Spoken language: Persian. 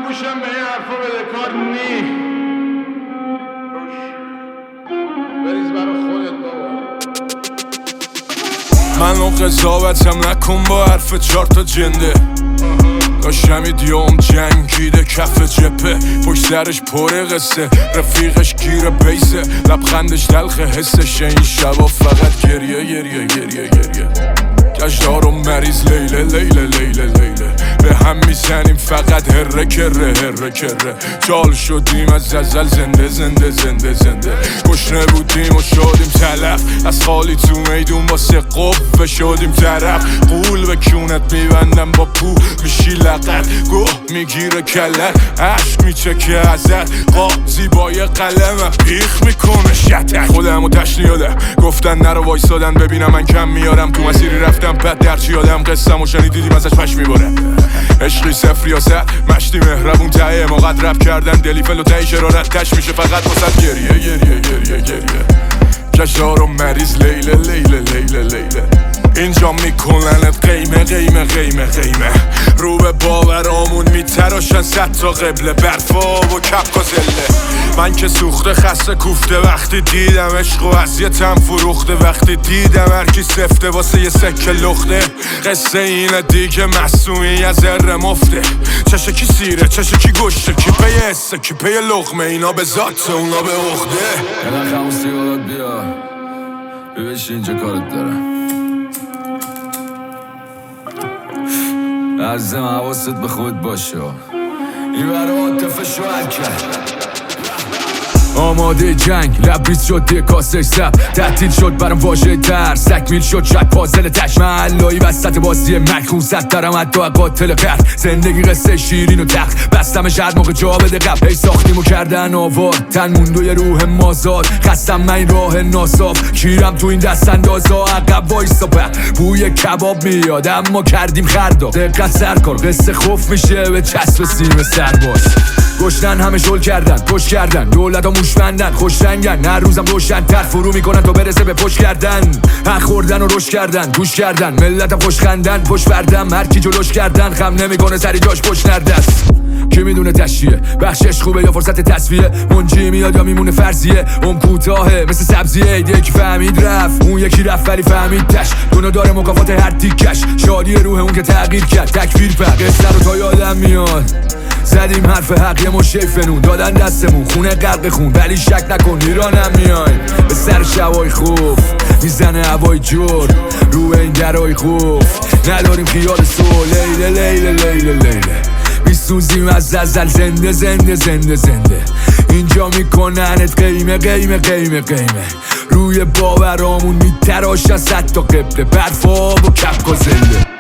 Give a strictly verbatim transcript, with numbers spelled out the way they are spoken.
گوشم به این حرفا بده کار نی بریز برا خودت بابا. منو قضاوتم نکن با حرف چار تا جنده. داشتم ایدیوم جنگیده کف جپه، پشت سرش پره قصه، رفیقش گیره بیسه، لبخندش تلخه حسش این شبا فقط گریه گریه گریه گریه. گشتار و مریض لیله لیله لیله لیله، به هم میزنیم فقط هره کره هره کره. جال شدیم از ازل زنده زنده زنده زنده، گشنه بودیم و شدیم تلف، از خالی تو میدون واسه قوه شدیم طرف. قول به کونت میبندم با پو میشی لقت، گوه میگیره کلت عشق میچکه ازت، قاضی با یه قلم پیخ میکنه شتک. خودمو تشنی یاده گفتن نرو وایسادن ببینم من کم میارم، تو مسیری رفتم بد درچی یادم قصم و شنیدیدیم ازش پش میباره. عشقی صفر یا سر مشتی مهربون تایه مقد رب کردن دلی فل و تایی شرارت تش میشه فقط واسد گریه گریه گریه گریه. کشار و مریض لیله لیله لیله لیله، اینجا میکننت قیمه قیمه قیمه قیمه. رو به باورامون میتراشن صد تا قبله، برفا و کپ و زله. من که سوخته خسته کوفته وقتی دیدم عشق و اذیتم فروخته، وقتی دیدم هرکی سفته واسه یه سکه لخته. قصه اینه دیگه مصنوعی از ذره مفته، چشه کی سیره چشه کی گشته، کی پی حسه کی پی لقمه، اینا به ذات اونا به عقده. یه نخ همون سیگارات بیا ببش اینجا کارت دارم. عزیزم حواست به خود باشه، این برای عاطفه شوهر کرد. آماده جنگ لبریز شد یه کاسه سب، تحتیل شد برام واژه تر، سکمیل شد شاید پازل تش. محلایی وسط بازی مکخون زد دارم حتی قاتل قرد. زندگی قصه شیرین و تخت بستم شهر موقع جا بده قبل، هی ساختیم و کردن آوار تن موندو یه روح مازاد. خستم من این راه ناصاف کیرم تو این دست اندازا، عقب وایسا به بوی کباب میاد اما کردیم خردا. دقت سرکار قصه خوف میشه به چسب سیم سرباز. گشتن همه شل کردن پشت کردن، دولت ها موش بندن خوش رنگن، هر روزم روشن تر فرو میکنن تا برسه به پشت کردن. حق خوردن و رشد کردن گوش کردن، ملت خوش خندن پشت بردم هر کی جلوش کردن. خم نمیکنه سری جاش پشت نردست، کی میدونه تشیه بخشش خوبه یا فرصت تصفیه. منجی میاد یا میمونه فرضیه، اون کوتاهه مثل سبزیه. یکی فهمید رفت اون یکی رفت ولی فهمید تش، دونه داره مکافات هر تیکش. شادی روح اون که تغییر کرد تکفیر پر قصه رو تا یادم میاد. زدیم حرف حق یه مشه فنون دادن دستمون خونه غرق خون، ولی شک نکن ایرانم میایم به سر شبای خوف. میزنه هوای جور رو این درای خوف، نداریم خیال سو لیله لیله لیله لیله. میسوزیم از ازل زنده زنده زنده زنده، اینجا میکننت قیمه قیمه قیمه قیمه. روی باورامون میتراشن صد تا قبله، برفا و کپ و زنده.